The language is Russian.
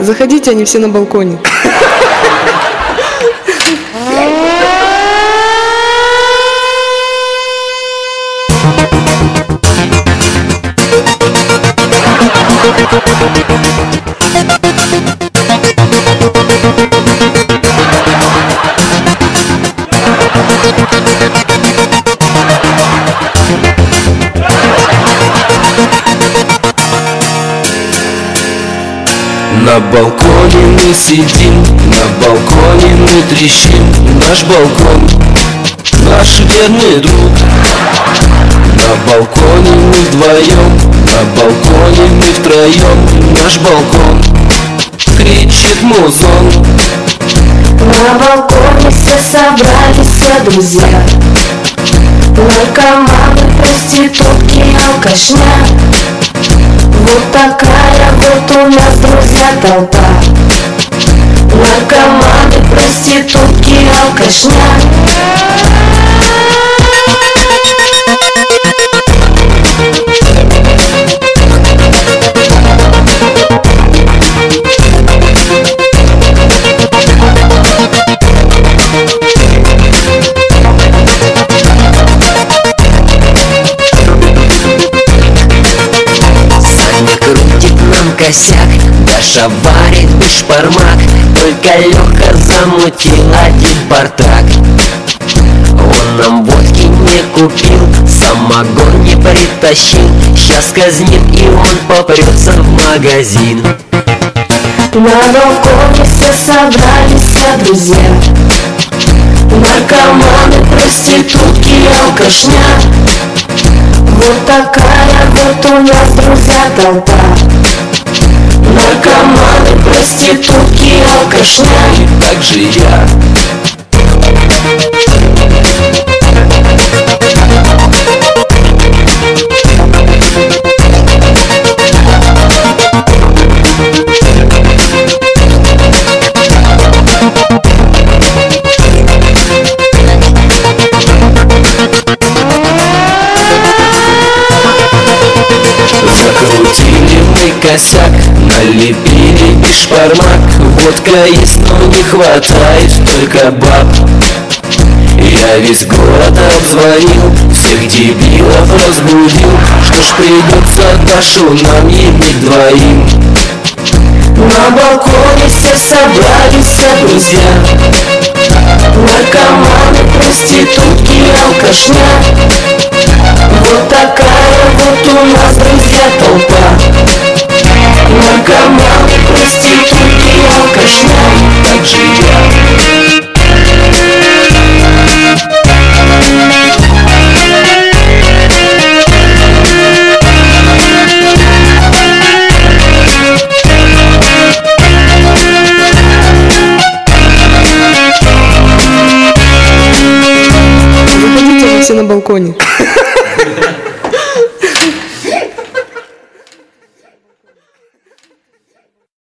Заходите, они все на балконе. На балконе мы сидим, на балконе мы трещим. Наш балкон, наш верный друг. На балконе мы вдвоем, на балконе мы втроем. Наш балкон кричит музон. На балконе все собрались, все друзья. Наркоманы, проститутки, алкашня. Вот такая вот у нас, друзья, толпа. Наркоманы, проститутки, алкашня. Косяк, Даша варит бешбармак. Только Леха замутил один бардак. Он нам водки не купил, самогон не притащил. Сейчас казнит и он попрется в магазин. На балконе все собрались, все друзья. Наркоманы, проститутки, алкашня. Вот такая вот у нас, друзья, толпа. Наркоманы, проститутки, алкашня. И так же я. Закрутили мы косяк, налепили бешбармак. Водка есть, но не хватает только баб. Я весь город обзвонил, всех дебилов разбудил. Что ж, придется Дашу нам ебить двоим. На балконе все собрались, все друзья. Наркоманы, проститутки, алкашня. Вот такая вот у нас, друзья, толпа. Наркоманы, проститутки, алкашня. Так же я. Заходите, они все на балконе.